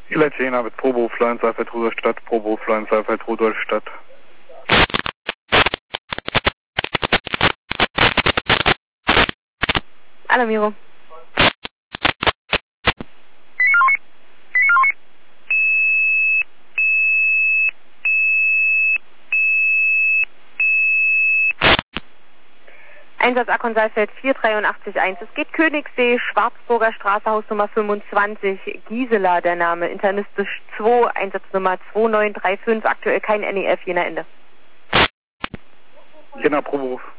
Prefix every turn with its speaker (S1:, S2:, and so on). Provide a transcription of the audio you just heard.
S1: Ilacena mit Proberuf Leuen Seifert Rudolstadt, Proberuf Leuen Seifert Rudolstadt.
S2: Alamiro. Einsatz Akon Saalfeld 4881. Es geht Königssee, Schwarzburger Straße, Hausnummer 25, Gisela der Name, internistisch 2, Einsatznummer 2935, aktuell kein NEF, Jena Ende.
S1: Jena Proberuf.